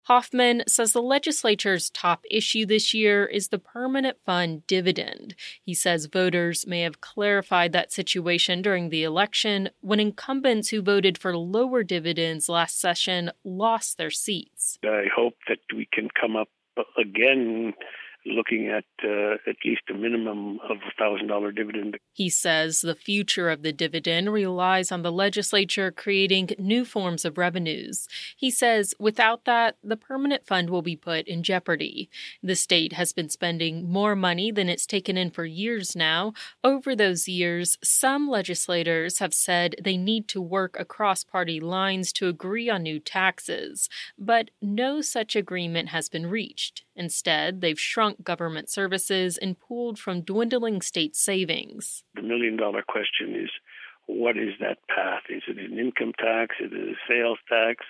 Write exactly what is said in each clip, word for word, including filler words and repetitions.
Hoffman says the legislature's top issue this year is the permanent fund dividend. He says voters may have clarified that situation during the election when incumbents who voted for lower dividends last session lost their seats. I hope that we can come up again looking at uh, at least a minimum of a one thousand dollars dividend. He says the future of the dividend relies on the legislature creating new forms of revenues. He says without that, the permanent fund will be put in jeopardy. The state has been spending more money than it's taken in for years now. Over those years, some legislators have said they need to work across party lines to agree on new taxes, but no such agreement has been reached. Instead, they've shrunk government services and pulled from dwindling state savings. The million-dollar question is, what is that path? Is it an income tax? Is it a sales tax?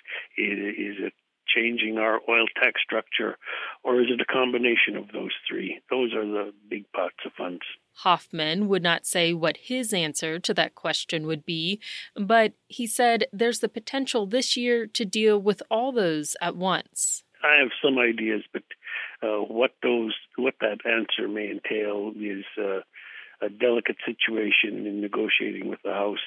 Is it changing our oil tax structure? Or is it a combination of those three? Those are the big pots of funds. Hoffman would not say what his answer to that question would be, but he said there's the potential this year to deal with all those at once. I have some ideas, but uh, what those, what that answer may entail is uh, a delicate situation in negotiating with the House,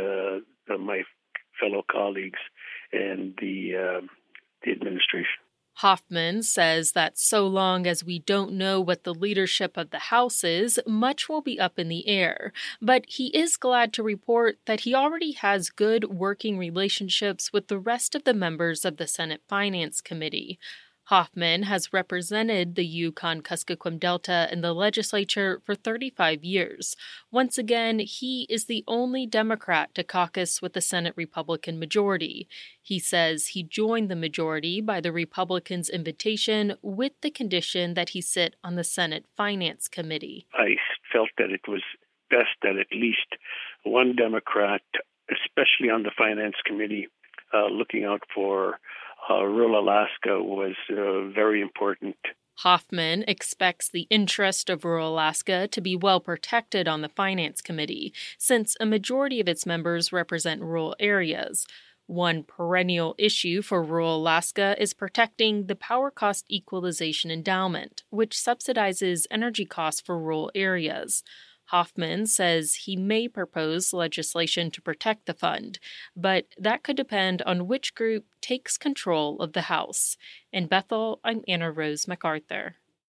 uh, uh, my fellow colleagues, and the, uh, the administration. Hoffman says that so long as we don't know what the leadership of the House is, much will be up in the air. But he is glad to report that he already has good working relationships with the rest of the members of the Senate Finance Committee. Hoffman has represented the Yukon-Kuskokwim Delta in the legislature for thirty-five years. Once again, he is the only Democrat to caucus with the Senate Republican majority. He says he joined the majority by the Republicans' invitation with the condition that he sit on the Senate Finance Committee. I felt that it was best that at least one Democrat, especially on the Finance Committee, uh, looking out for Uh, rural Alaska was uh, very important. Hoffman expects the interest of rural Alaska to be well protected on the Finance Committee, since a majority of its members represent rural areas. One perennial issue for rural Alaska is protecting the Power Cost Equalization Endowment, which subsidizes energy costs for rural areas. Hoffman says he may propose legislation to protect the fund, but that could depend on which group takes control of the House. In Bethel, I'm Anna Rose MacArthur.